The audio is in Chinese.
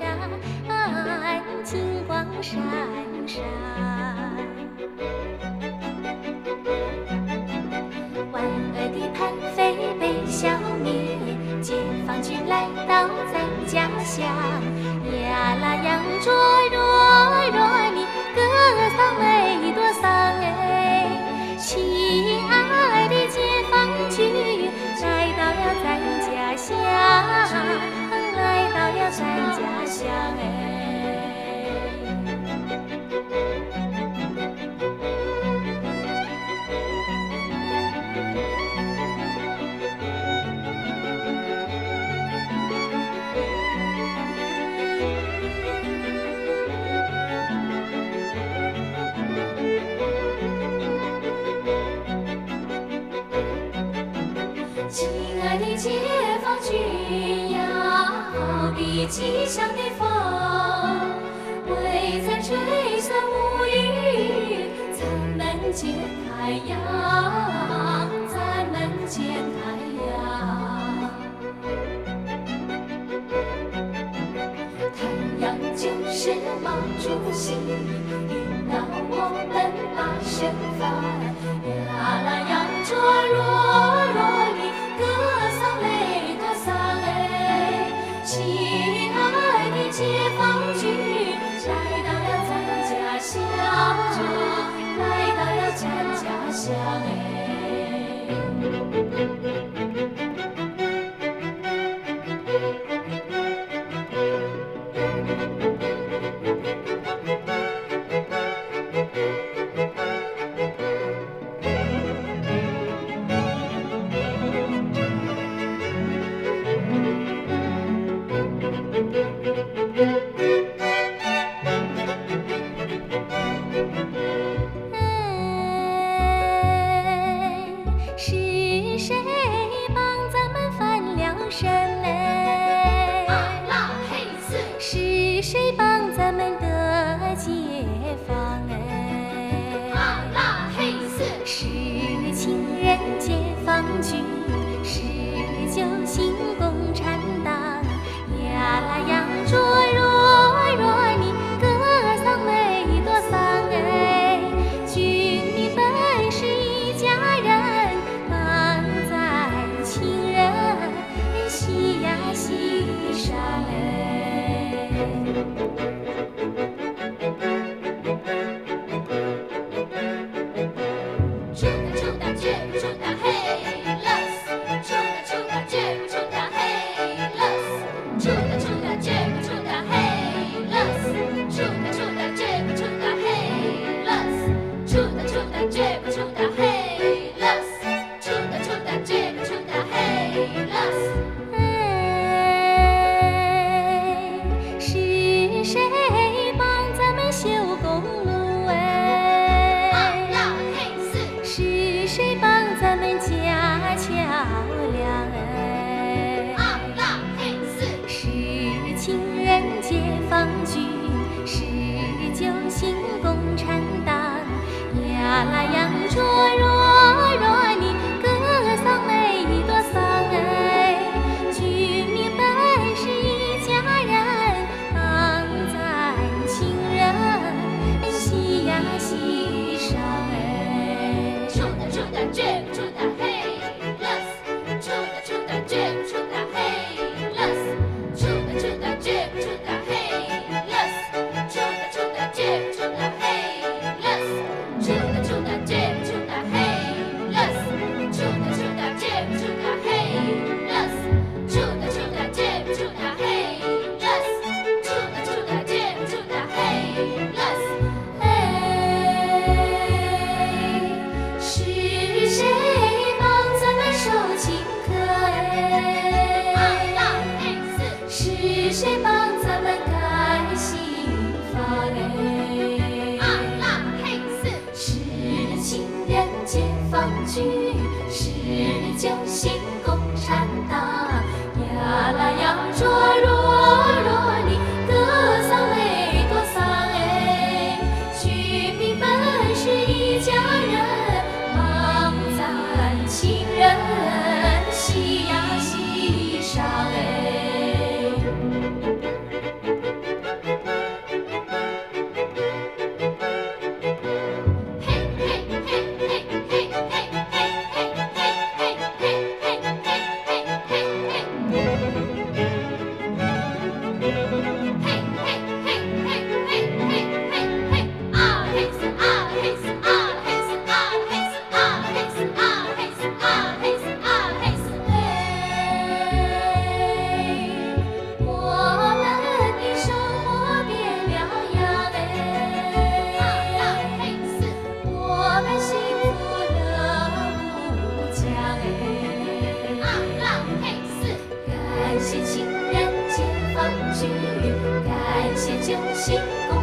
山，金光闪闪。婉儿的盘飞被消灭，解放军来到咱家乡。呀啦羊卓弱弱你歌桑每朵桑哎，亲爱的解放军来到了咱家乡，来到了咱家乡哎。亲爱的解放军呀，好比吉祥的风，为咱吹散乌云，咱们见太阳，咱们见太阳。太阳就是毛主席，领导我们把声发。呀啦羊卓弱弱你歌桑每朵桑哎，亲爱的解放军来到了咱家乡，来到了咱家乡哎。是谁帮咱们翻了身嘞？ 阿拉嘿斯， 是谁帮咱们得解放哎？ 阿拉嘿斯， 是情人解放军，是九星共产党。呀啦羊卓弱弱你歌桑每朵桑哎，军民本是一家人，帮咱情人喜呀喜上哎。 出哒出哒绝不出哒嘿勒斯，出哒出哒绝不出哒嘿勒斯，出哒出哒绝不出哒嘿勒斯，出哒出哒绝不出哒嘿勒斯，出哒出哒绝不出哒嘿勒斯，出哒出哒绝不出哒嘿勒斯。 是谁帮咱们修公路哎？ 阿拉嘿斯， 是谁帮咱们架桥梁哎？ 阿拉嘿斯， 是情人解放军，是九星共产党。呀啦羊卓弱弱你歌桑每朵桑哎，军民本是一家人，帮咱情人喜呀喜上哎。 出哒出哒绝不出哒嘿勒斯，出哒出哒绝不出哒嘿勒斯，出哒出哒绝不出哒嘿勒斯，出哒出哒绝不出哒嘿勒斯，出哒出哒绝不出哒嘿。 嘿嘿嘿嘿嘿嘿嘿嘿，啊嘿噻啊嘿噻啊嘿噻啊嘿噻啊嘿噻啊嘿噻啊嘿噻啊嘿噻嘿，我们的生活变了样哎，啊啦嘿噻，我们幸福乐无疆哎，啊啦嘿噻， 感谢情人节放菊，感谢揪心公